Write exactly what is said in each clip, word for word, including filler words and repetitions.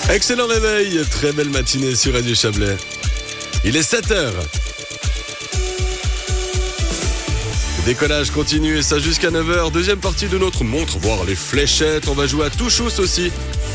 Excellent réveil, très belle matinée sur Radio Chablais. Il est sept heures. Le décollage continue et ça jusqu'à neuf heures. Deuxième partie de notre montre, voir les fléchettes. On va jouer à Touchous aussi.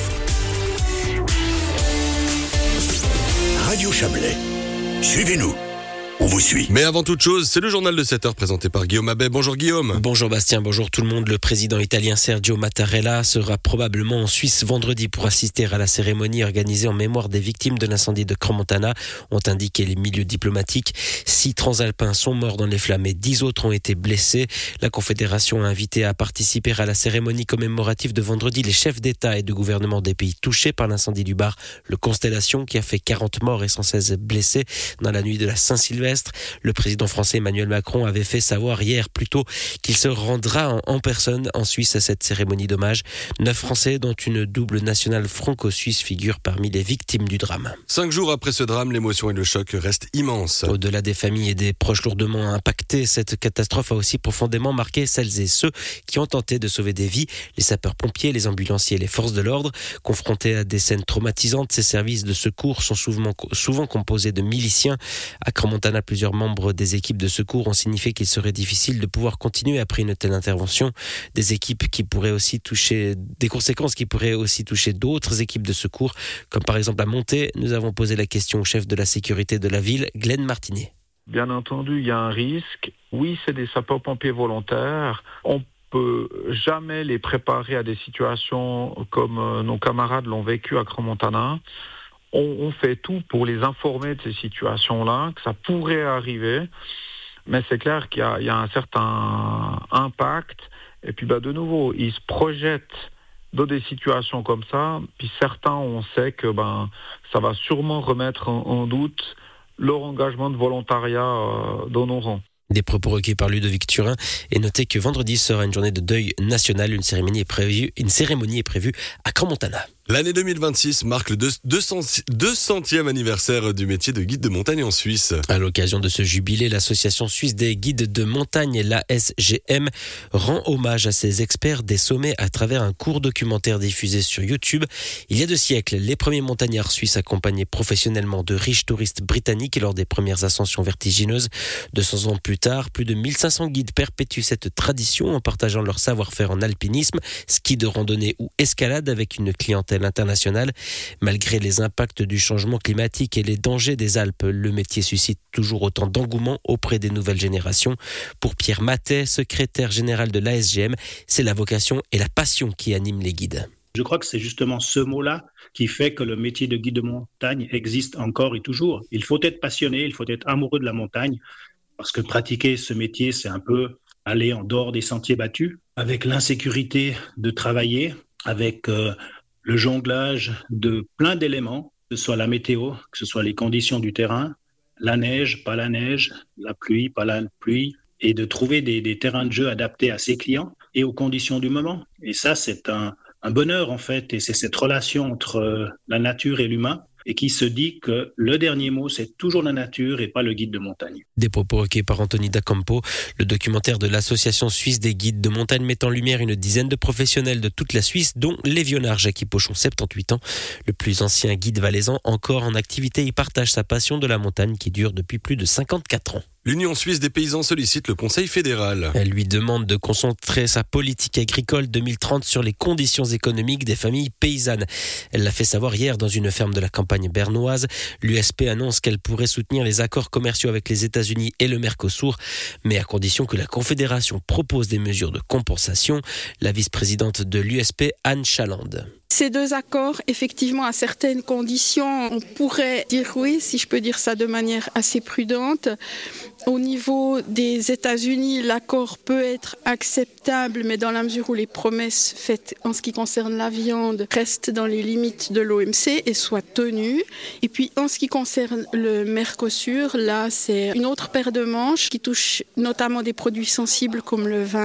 Radio Chablais, suivez-nous. On vous suit. Mais avant toute chose, c'est le journal de sept heures présenté par Guillaume Abbé. Bonjour Guillaume. Bonjour Bastien, bonjour tout le monde. Le président italien Sergio Mattarella sera probablement en Suisse vendredi pour assister à la cérémonie organisée en mémoire des victimes de l'incendie de Crans-Montana, ont indiqué les milieux diplomatiques. Six transalpins sont morts dans les flammes et dix autres ont été blessés. La Confédération a invité à participer à la cérémonie commémorative de vendredi les chefs d'État et de gouvernement des pays touchés par l'incendie du bar Le Constellation qui a fait quarante morts et cent seize blessés dans la nuit de la Saint-Sylvestre. Le président français Emmanuel Macron avait fait savoir hier plutôt qu'il se rendra en, en personne en Suisse à cette cérémonie d'hommage. Neuf Français, dont une double nationale franco-suisse, figurent parmi les victimes du drame. Cinq jours après ce drame, l'émotion et le choc restent immenses. Au-delà des familles et des proches lourdement impactés, cette catastrophe a aussi profondément marqué celles et ceux qui ont tenté de sauver des vies. Les sapeurs-pompiers, les ambulanciers et les forces de l'ordre. Confrontés à des scènes traumatisantes, ces services de secours sont souvent, souvent composés de miliciens. À Crans-Montana, plusieurs membres des équipes de secours ont signifié qu'il serait difficile de pouvoir continuer après une telle intervention. Des équipes qui pourraient aussi toucher, des conséquences qui pourraient aussi toucher d'autres équipes de secours, comme par exemple à Monté. Nous avons posé la question au chef de la sécurité de la ville, Glenn Martinet. Bien entendu, il y a un risque. Oui, c'est des sapeurs-pompiers volontaires. On peut jamais les préparer à des situations comme nos camarades l'ont vécu à Crans-Montana. On fait tout pour les informer de ces situations-là, que ça pourrait arriver, mais c'est clair qu'il y a, il y a un certain impact. Et puis bah, de nouveau, ils se projettent dans des situations comme ça, puis certains, on sait que ben, ça va sûrement remettre en, en doute leur engagement de volontariat euh, dans nos rangs. Des propos recueillis par Ludovic Turin et notez que vendredi sera une journée de deuil national. Une cérémonie est prévue, une cérémonie est prévue à Crans-Montana. L'année deux mille vingt-six marque le deux centième anniversaire du métier de guide de montagne en Suisse. À l'occasion de ce jubilé, l'association suisse des guides de montagne, l'A S G M, rend hommage à ses experts des sommets à travers un court documentaire diffusé sur YouTube. Il y a deux siècles, les premiers montagnards suisses accompagnaient professionnellement de riches touristes britanniques lors des premières ascensions vertigineuses. deux cents ans plus tard, plus de mille cinq cents guides perpétuent cette tradition en partageant leur savoir-faire en alpinisme, ski de randonnée ou escalade avec une clientèle internationale. Malgré les impacts du changement climatique et les dangers des Alpes, le métier suscite toujours autant d'engouement auprès des nouvelles générations. Pour Pierre Matet, secrétaire général de l'A S G M, c'est la vocation et la passion qui animent les guides. Je crois que c'est justement ce mot-là qui fait que le métier de guide de montagne existe encore et toujours. Il faut être passionné, il faut être amoureux de la montagne, parce que pratiquer ce métier, c'est un peu aller en dehors des sentiers battus, avec l'insécurité de travailler, avec euh, le jonglage de plein d'éléments, que ce soit la météo, que ce soit les conditions du terrain, la neige, pas la neige, la pluie, pas la pluie, et de trouver des, des terrains de jeu adaptés à ses clients et aux conditions du moment. Et ça, c'est un, un bonheur en fait, et c'est cette relation entre la nature et l'humain, et qui se dit que le dernier mot, c'est toujours la nature et pas le guide de montagne. Des propos recueillis par Anthony Dacampo. Le documentaire de l'Association suisse des guides de montagne met en lumière une dizaine de professionnels de toute la Suisse, dont Lévionard Jackie Pochon, soixante-dix-huit ans. Le plus ancien guide valaisan encore en activité, il partage sa passion de la montagne qui dure depuis plus de cinquante-quatre ans. L'Union suisse des paysans sollicite le Conseil fédéral. Elle lui demande de concentrer sa politique agricole deux mille trente sur les conditions économiques des familles paysannes. Elle l'a fait savoir hier dans une ferme de la campagne bernoise. L'U S P annonce qu'elle pourrait soutenir les accords commerciaux avec les États-Unis et le Mercosur, mais à condition que la Confédération propose des mesures de compensation. La vice-présidente de l'U S P, Anne Chaland. Ces deux accords, effectivement, à certaines conditions, on pourrait dire oui, si je peux dire ça de manière assez prudente. Au niveau des États-Unis, l'accord peut être acceptable, mais dans la mesure où les promesses faites en ce qui concerne la viande restent dans les limites de l'O M C et soient tenues. Et puis, en ce qui concerne le Mercosur, là, c'est une autre paire de manches qui touche notamment des produits sensibles comme le vin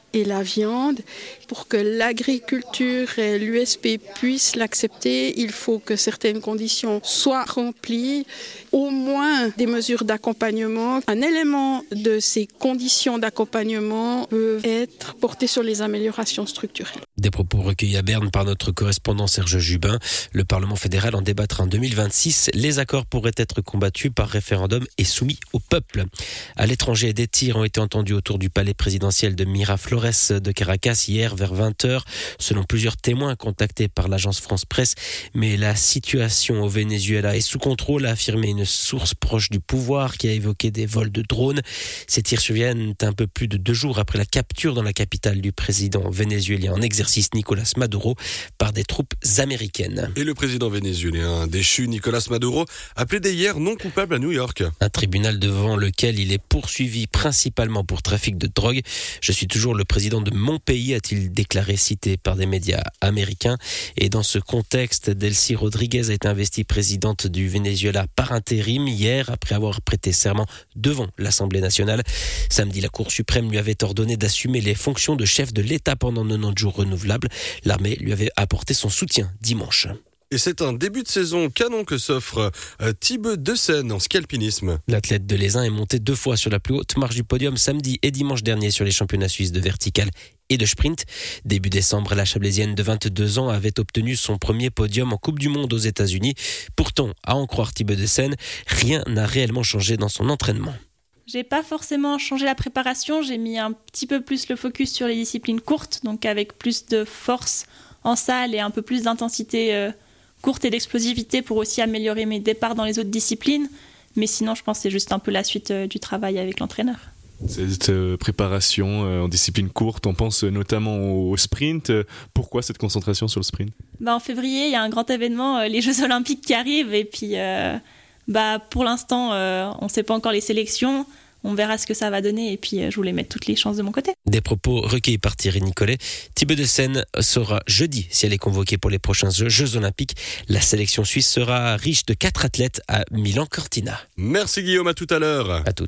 et la viande. Pour que l'agriculture et l'U S P puissent l'accepter, il faut que certaines conditions soient remplies, au moins des mesures d'accompagnement. Un élément de ces conditions d'accompagnement peut être porté sur les améliorations structurelles. Des propos recueillis à Berne par notre correspondant Serge Jubin. Le Parlement fédéral en débattra en deux mille vingt-six. Les accords pourraient être combattus par référendum et soumis au peuple. À l'étranger, des tirs ont été entendus autour du palais présidentiel de Miraflores de Caracas hier vers vingt heures, selon plusieurs témoins contactés par l'agence France Presse. Mais la situation au Venezuela est sous contrôle, a affirmé une source proche du pouvoir qui a évoqué des vols de drones. Ces tirs surviennent un peu plus de deux jours après la capture dans la capitale du président vénézuélien en exercice Nicolás Maduro par des troupes américaines. Et le président vénézuélien déchu Nicolás Maduro a plaidé hier non coupable à New York. Un tribunal devant lequel il est poursuivi principalement pour trafic de drogue. Je suis toujours le président de mon pays, a-t-il déclaré, cité par des médias américains. Et dans ce contexte, Delcy Rodriguez a été investie présidente du Venezuela par intérim hier, après avoir prêté serment devant l'Assemblée nationale. Samedi, la Cour suprême lui avait ordonné d'assumer les fonctions de chef de l'État pendant quatre-vingt-dix jours renouvelables. L'armée lui avait apporté son soutien dimanche. Et c'est un début de saison canon que s'offre Thibaut Dessen en ski alpinisme. L'athlète de l'Aisin est monté deux fois sur la plus haute marche du podium samedi et dimanche dernier sur les championnats suisses de vertical et de sprint. Début décembre, la Chablaisienne de vingt-deux ans avait obtenu son premier podium en Coupe du Monde aux États-Unis. Pourtant, à en croire Thibaut Dessen, rien n'a réellement changé dans son entraînement. J'ai pas forcément changé la préparation, j'ai mis un petit peu plus le focus sur les disciplines courtes, donc avec plus de force en salle et un peu plus d'intensité euh, courte et d'explosivité pour aussi améliorer mes départs dans les autres disciplines. Mais sinon, je pense que c'est juste un peu la suite euh, du travail avec l'entraîneur. Cette euh, préparation euh, en discipline courte, on pense notamment au sprint. Pourquoi cette concentration sur le sprint ? Bah, en février, il y a un grand événement, euh, les Jeux Olympiques qui arrivent. Et puis, euh, bah, pour l'instant, euh, on ne sait pas encore les sélections. On verra ce que ça va donner et puis euh, je voulais mettre toutes les chances de mon côté. Des propos recueillis par Thierry Nicolet. Thibaut Dessen saura jeudi si elle est convoquée pour les prochains Jeux, Jeux Olympiques. La sélection suisse sera riche de quatre athlètes à Milan-Cortina. Merci Guillaume, à tout à l'heure. À tout.